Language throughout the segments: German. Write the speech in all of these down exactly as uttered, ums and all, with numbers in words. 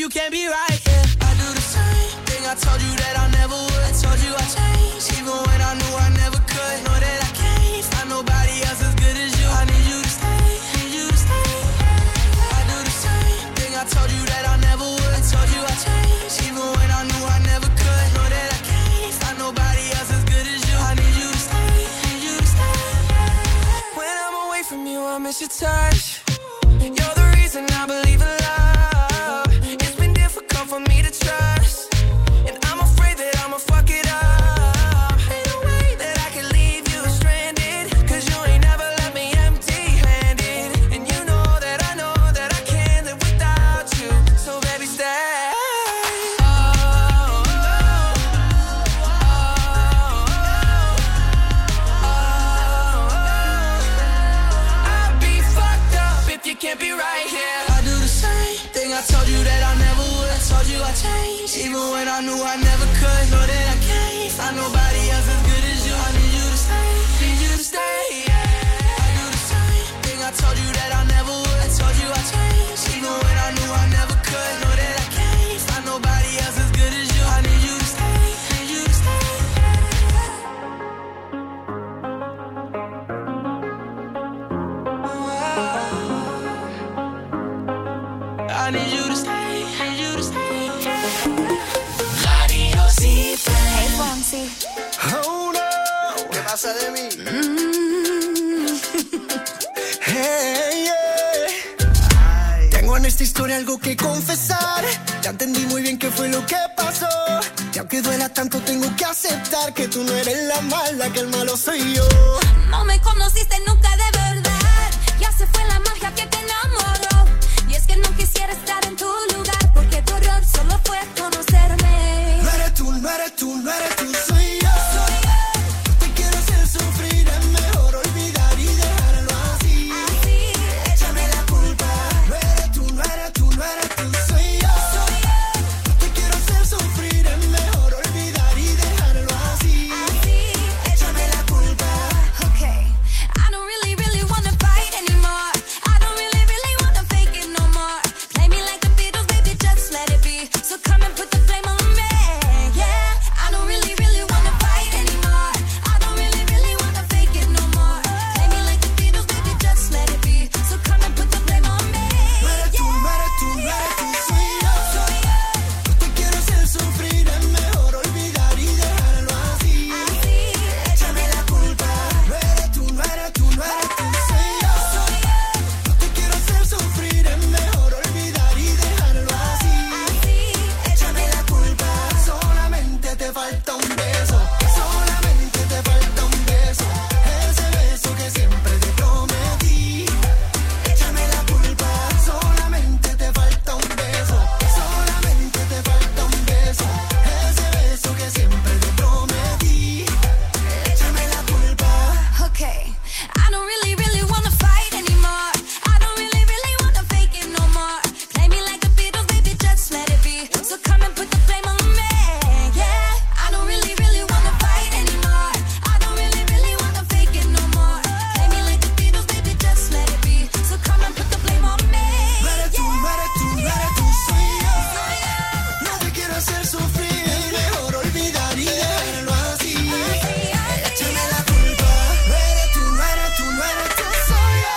you can't be right, yeah. I do the same thing, I told you that I never would. I told you I changed, even when I knew I never could. Know that I can't find nobody else as good as you. I need you to stay, need you to stay. I do the same thing, I told you that I never would. I told you I changed, even when I knew I never could. Know that I can't find nobody else as good as you. I need you to stay, need you to stay. When I'm away from you, I miss your touch. You're the reason I believe in love. It's been difficult for me to trust, and I'm afraid that I'ma fuck it up. Ain't no way that I can leave you stranded, cause you ain't never left me empty-handed. And you know that I know that I can't live without you. So baby, stay. Oh, oh, oh, oh, oh. I'd be fucked up if you can't be right here. I told you that I never would. I told you I changed, even when I knew I never could. Know that I can't find nobody else as good as you. I need you to stay, need you to stay. I do the same thing. I told you that I never would. I told you I changed, even when I knew I never could. Know that I can't find nobody else as good as you. I need you to stay, need you to stay. I need you to stay, need you to stay. Radio Siempre. Hey, Fonsi. Oh no, ¿qué pasa de mí? Mm. Hey, yeah. Tengo en esta historia algo que confesar. Ya entendí muy bien qué fue lo que pasó. Y aunque duela tanto, tengo que aceptar que tú no eres la mala, que el malo soy yo. No me conociste nunca de verdad. Ya se fue la magia que te enamoró. Y es que no quisiera estar en tu lugar, porque tu error solo fue conocerme. No eres tú, no eres tú, no eres tú, soy yo. Soy yo. No te quiero hacer sufrir, es mejor olvidar y dejarlo así. Así, échame la culpa. No eres tú, no eres tú, no eres tú, soy yo. soy yo. No te quiero hacer sufrir, es mejor olvidar y dejarlo así. Así, Échame la culpa. okay. I don't really, really wanna fight anymore. I don't really, really wanna fake it no more. Play me like the Beatles, baby, just let it be. So come and put the flame on me, yeah. I don't really, really wanna fight anymore. I don't really, really wanna fake it no more. Play me like the Beatles, baby, just let it be. So come and put the flame on me, No eres tú, no eres tú, no eres tú, soy yo. soy yo. No te quiero hacer sufrir, es mejor olvidar y dejarlo así. Así, Échame la culpa. No eres tú, no eres tú, no eres tú, soy yo. soy yo. No te quiero hacer sufrir, es mejor olvidar y dejarlo así. Así, Échame la culpa. Solamente te falta un beso. Solamente te falta un beso. Ese beso que siempre te prometí. Échame la culpa. Solamente te falta un beso. Solamente te falta un beso. Ese beso que siempre te prometí. Échame la culpa. okay. I don't really, really wanna fight anymore. I don't really, really wanna fake it no more. Play me like the Beatles, baby, just let it be. So come and put the flame on me, yeah. I don't really, really wanna fight anymore. I don't really, really wanna fake it no more. Play me like the Beatles, baby, just let it be. So come and put the flame on me, No eres tú, no eres tú, no eres tú, soy yo. No te quiero hacer sufrir, es mejor olvidar y dejarlo así. Échame la culpa. No eres tú, no eres tú, no eres tú, soy yo.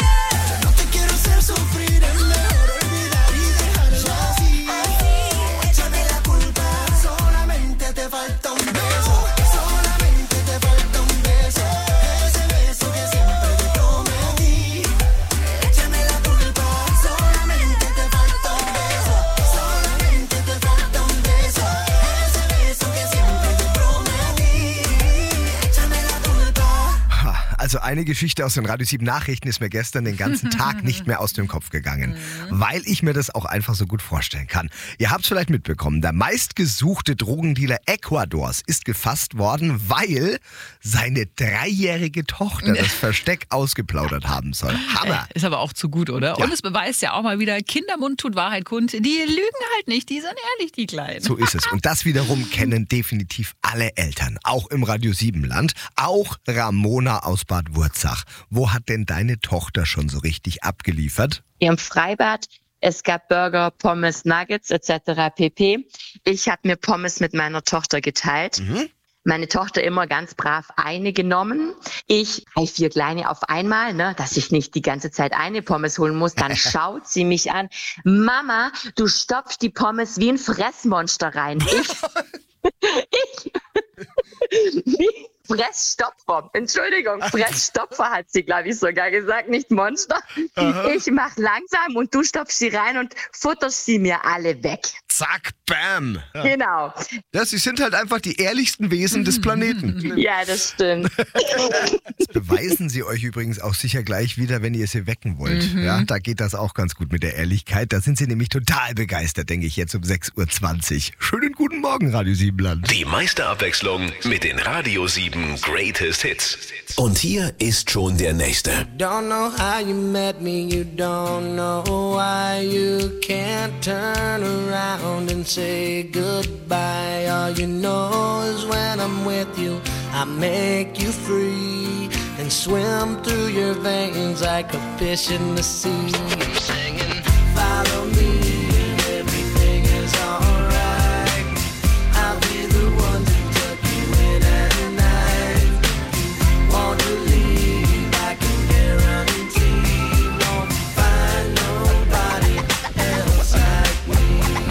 No te quiero hacer sufrir, es mejor olvidar y dejarlo así. Échame la culpa. Solamente te falta un beso. Solamente te falta un beso. Ese beso que siempre te prometí. Échame la culpa. Solamente te falta un beso. Solamente te falta un beso. Ese beso que siempre te prometí. Échame la culpa. Ha, Also eine Geschichte aus den Radio sieben Nachrichten ist mir gestern den ganzen Tag nicht mehr aus dem Kopf gegangen, weil ich mir das auch einfach so gut vorstellen kann. Ihr habt es vielleicht mitbekommen, der meistgesuchte Drogendealer Ecuadors ist gefasst worden, weil seine dreijährige Tochter das Versteck ausgeplaudert haben soll. Hammer! Ist aber auch zu gut, oder? Ja. Und es beweist ja auch mal wieder, Kindermund tut Wahrheit kund. Die lügen halt nicht, die sind ehrlich, die Kleinen. So ist es. Und das wiederum kennen definitiv alle Eltern, auch im Radio sieben Land, auch Ramona aus Bad Wurzach. Wo hat denn deine Tochter schon so richtig abgeliefert? Im Freibad Es gab Burger, Pommes, Nuggets et cetera pp. Ich habe mir Pommes mit meiner Tochter geteilt. Mhm. Meine Tochter immer ganz brav eine genommen. Ich drei, vier kleine auf einmal, ne, dass ich nicht die ganze Zeit eine Pommes holen muss. Dann schaut sie mich an. Mama, du stopfst die Pommes wie ein Fressmonster rein. Ich, ich, wie Fressstopfer. Entschuldigung, Fressstopfer hat sie, glaube ich, sogar gesagt, nicht Monster. Aha. Ich mach langsam und du stopfst sie rein und futterst sie mir alle weg. Zack, bam. Ja. Genau. Ja, sie sind halt einfach die ehrlichsten Wesen des Planeten. Ja, das stimmt. Das beweisen sie euch übrigens auch sicher gleich wieder, wenn ihr sie wecken wollt. Mhm. Ja, da geht das auch ganz gut mit der Ehrlichkeit. Da sind sie nämlich total begeistert, denke ich, jetzt um sechs Uhr zwanzig. Schönen guten Morgen, Radio sieben Land. Die meiste Abwechslung mit den Radio sieben Greatest Hits. Und hier ist schon der nächste. Don't know how you met me, you don't know why you can't turn around and say goodbye. All you know is when I'm with you, I make you free and swim through your veins like a fish in the sea. I'm singing, follow me, everything is alright. I'll be the one to tuck you in at night. You want to leave, I can guarantee you won't find nobody else like me.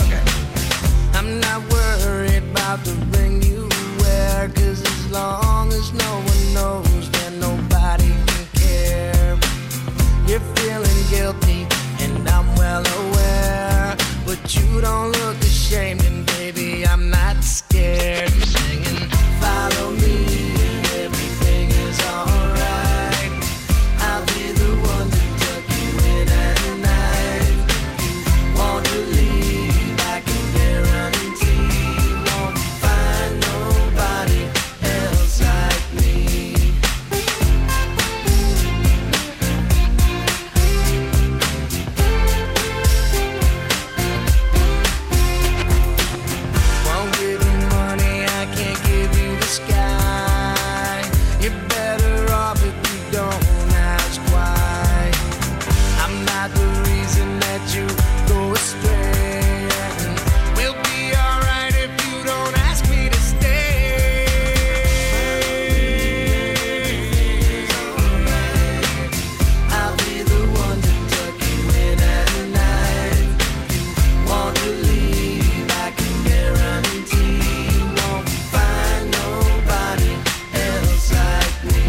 I'm not worried about the ring you wear, 'cause as long as no one knows, then nobody can care. You're feeling guilty, and I'm well aware, but you don't look ashamed, and baby, I'm not scared. Singing, follow me, everything is alright. I'll be the one to tuck you in at night. You want to leave, I can guarantee you won't find nobody else like me. Won't give you money, I can't give you the sky. You're better off if you don't ask why. I'm not the reason that you go astray. We'll be alright if you don't ask me to stay. I'll be the one to tuck you in at night. You want to leave, I can guarantee you won't find nobody else like me.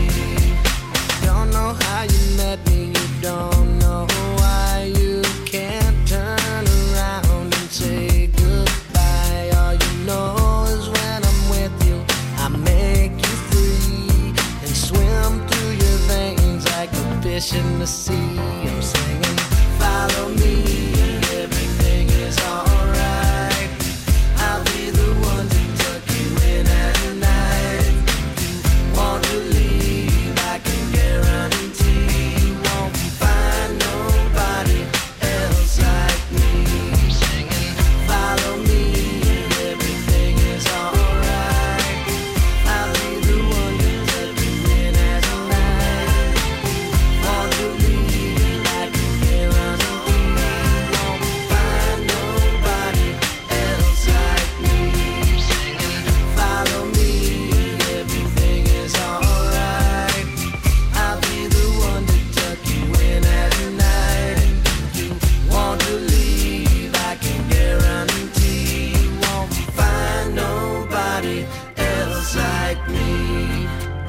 Don't know how you met me, you don't know why you can't turn around and say goodbye. All you know is when I'm with you, I make you free and swim through your veins like a fish in the sea. I'm singing, follow me, everything is alright. I'll be the one to tuck you in at night. You want to leave, I can guarantee you won't find nobody else like me. Singing, follow me, everything is alright. I'll be the one to tuck you in at night. Want to leave, I can guarantee you won't find nobody else like me. Singing, follow me, everything is alright. I'll be the one to tuck you in at night. You want to leave, I can guarantee you won't find nobody else like me.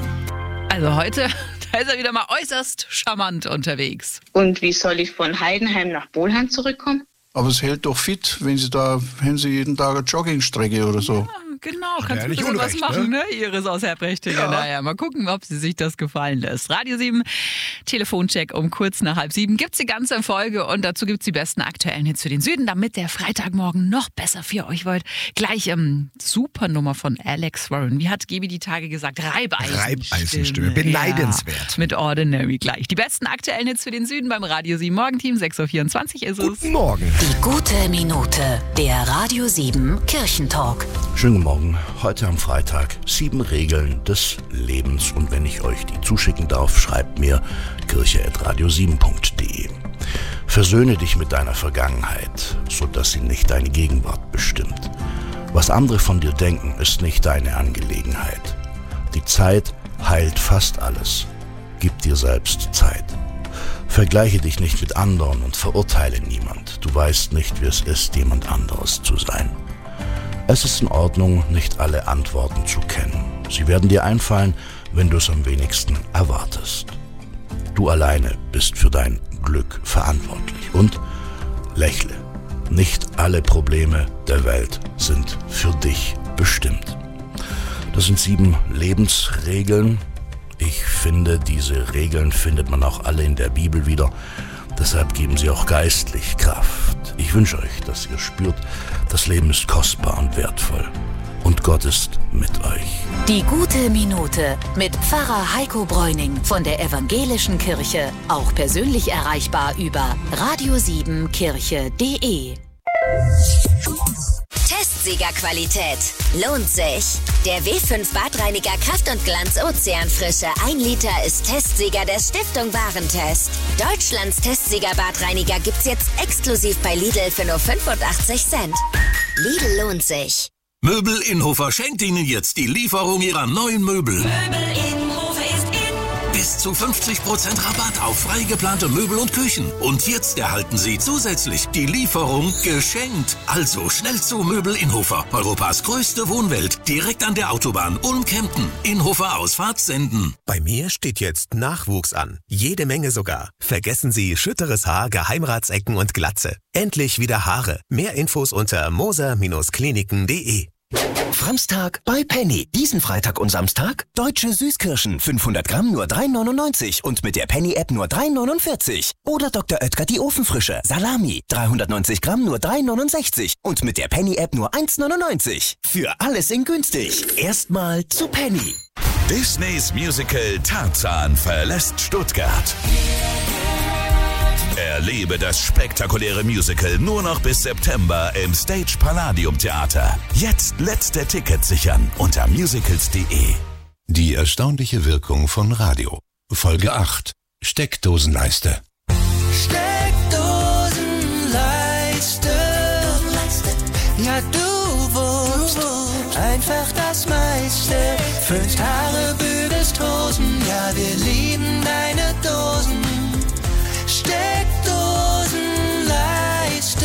Also heute, da ist er wieder mal äußerst charmant unterwegs. Und wie soll ich von Heidenheim nach Bolheim zurückkommen? Aber es hält doch fit, wenn Sie da, haben Sie jeden Tag eine Joggingstrecke oder so. Genau, ja kannst du nicht ein bisschen was unrecht, machen, ne? Iris aus Herbrechtingen. Ja. Naja, mal gucken, ob sie sich das gefallen lässt. Radio sieben, Telefoncheck um kurz nach halb sieben. Gibt's die ganze Folge und dazu gibt's die besten aktuellen Hits für den Süden, damit der Freitagmorgen noch besser für euch wird. Gleich ähm, Supernummer von Alex Warren. Wie hat Gibi die Tage gesagt? Reibeisenstimme. Reibeisenstimme, beneidenswert. Ja, mit Ordinary gleich. Die besten aktuellen Hits für den Süden beim Radio sieben Morgenteam. sechs Uhr vierundzwanzig ist es. Guten Morgen. Die gute Minute, der Radio sieben Kirchentalk. Schönen guten Morgen. Heute am Freitag sieben Regeln des Lebens. Und wenn ich euch die zuschicken darf, schreibt mir kirche at radio sieben punkt de. Versöhne dich mit deiner Vergangenheit, sodass sie nicht deine Gegenwart bestimmt. Was andere von dir denken, ist nicht deine Angelegenheit. Die Zeit heilt fast alles. Gib dir selbst Zeit. Vergleiche dich nicht mit anderen und verurteile niemand. Du weißt nicht, wie es ist, jemand anderes zu sein. Es ist in Ordnung, nicht alle Antworten zu kennen. Sie werden dir einfallen, wenn du es am wenigsten erwartest. Du alleine bist für dein Glück verantwortlich. Und lächle. Nicht alle Probleme der Welt sind für dich bestimmt. Das sind sieben Lebensregeln. Ich finde, diese Regeln findet man auch alle in der Bibel wieder. Deshalb geben sie auch geistlich Kraft. Ich wünsche euch, dass ihr spürt, das Leben ist kostbar und wertvoll. Und Gott ist mit euch. Die gute Minute mit Pfarrer Heiko Bräuning von der Evangelischen Kirche. Auch persönlich erreichbar über radio sieben kirche punkt de. Testsiegerqualität. Lohnt sich. Der W fünf Badreiniger Kraft und Glanz Ozeanfrische ein Liter ist Testsieger der Stiftung Warentest. Deutschlands Testsieger Badreiniger gibt's jetzt exklusiv bei Lidl für nur fünfundachtzig Cent. Lidl lohnt sich. Möbel Inhofer schenkt Ihnen jetzt die Lieferung Ihrer neuen Möbel. Möbel Inhofer ist in. Bis zu fünfzig Prozent Rabatt auf frei geplante Möbel und Küchen. Und jetzt erhalten Sie zusätzlich die Lieferung geschenkt. Also schnell zu Möbel Inhofer, Europas größte Wohnwelt, direkt an der Autobahn Ulm-Kempten. Inhofer Ausfahrt senden. Bei mir steht jetzt Nachwuchs an. Jede Menge sogar. Vergessen Sie schütteres Haar, Geheimratsecken und Glatze. Endlich wieder Haare. Mehr Infos unter moser Kliniken punkt de. Framstag bei Penny. Diesen Freitag und Samstag deutsche Süßkirschen. fünfhundert Gramm nur drei neunundneunzig und mit der Penny-App nur drei neunundvierzig. Oder Doktor Oetker die Ofenfrische. Salami. dreihundertneunzig Gramm nur drei neunundsechzig und mit der Penny-App nur eins neunundneunzig. Für alles in günstig. Erstmal zu Penny. Disneys Musical Tarzan verlässt Stuttgart. Erlebe das spektakuläre Musical nur noch bis September im Stage Palladium Theater. Jetzt letzte Tickets sichern unter musicals punkt de. Die erstaunliche Wirkung von Radio. Folge acht. Steckdosenleiste. Steckdosenleiste. Ja, du wusst einfach das meiste. Föhnst Haare, bügelst Hosen. Ja, wir lieben deine Dosen. Steckdosenleiste.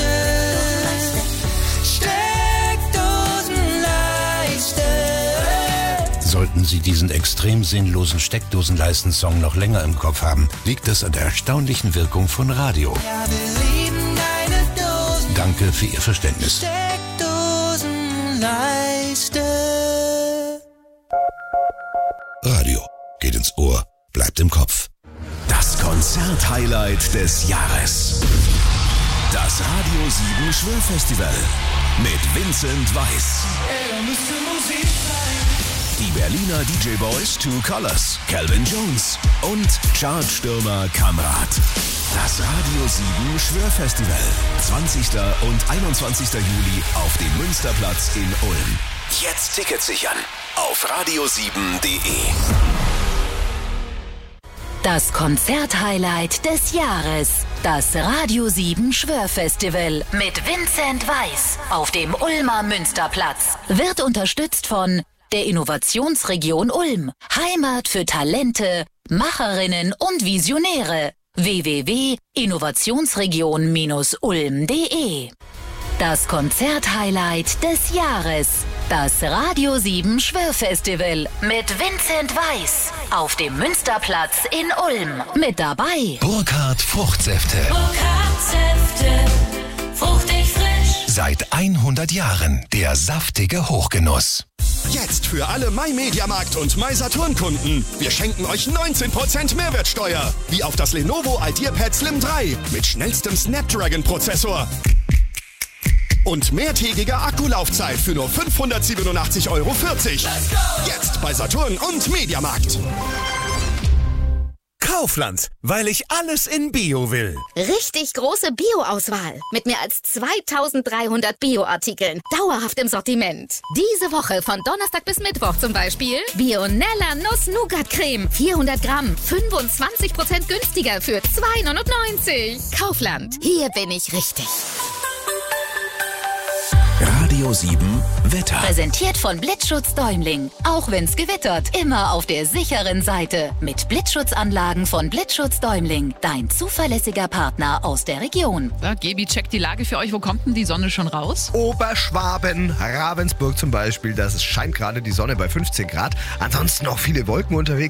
Steckdosenleiste. Sollten Sie diesen extrem sinnlosen Steckdosenleisten-Song noch länger im Kopf haben, liegt es an der erstaunlichen Wirkung von Radio. Ja, wir lieben deine Dosen. Danke für Ihr Verständnis. Steckdosenleiste. Radio geht ins Ohr, bleibt im Kopf. Das Konzert-Highlight des Jahres. Das Radio sieben Schwörfestival mit Vincent Weiss. Die Berliner D J Boys Two Colors, Calvin Jones und Chartstürmer Kamrat. Das Radio sieben Schwörfestival. zwanzigsten und einundzwanzigsten Juli auf dem Münsterplatz in Ulm. Jetzt Tickets sichern auf radio sieben punkt de. Das Konzert-Highlight des Jahres. Das Radio sieben Schwörfestival mit Vincent Weiss auf dem Ulmer Münsterplatz. Wird unterstützt von der Innovationsregion Ulm. Heimat für Talente, Macherinnen und Visionäre. w w w punkt innovationsregion ulm punkt de. Das Konzert-Highlight des Jahres. Das Radio sieben Schwörfestival mit Vincent Weiss auf dem Münsterplatz in Ulm. Mit dabei Burkhardt Fruchtsäfte. Burkhardt Säfte, fruchtig frisch. Seit hundert Jahren der saftige Hochgenuss. Jetzt für alle MyMediaMarkt und MySaturn-Kunden. Wir schenken euch neunzehn Prozent Mehrwertsteuer. Wie auf das Lenovo IdeaPad Slim drei mit schnellstem Snapdragon-Prozessor. Und mehrtägige Akkulaufzeit für nur fünfhundertsiebenundachtzig Euro vierzig. Jetzt bei Saturn und MediaMarkt. Kaufland, weil ich alles in Bio will. Richtig große Bio-Auswahl mit mehr als zweitausenddreihundert Bio-Artikeln. Dauerhaft im Sortiment. Diese Woche von Donnerstag bis Mittwoch zum Beispiel Bionella Nuss-Nougat-Creme. vierhundert Gramm, fünfundzwanzig Prozent günstiger für zwei neunundneunzig. Kaufland, hier bin ich richtig. Radio sieben Wetter. Präsentiert von Blitzschutz Däumling. Auch wenn's gewittert, immer auf der sicheren Seite. Mit Blitzschutzanlagen von Blitzschutz Däumling. Dein zuverlässiger Partner aus der Region. So, Gebi checkt die Lage für euch. Wo kommt denn die Sonne schon raus? Oberschwaben, Ravensburg zum Beispiel. Da scheint gerade die Sonne bei fünfzehn Grad. Ansonsten noch viele Wolken unterwegs.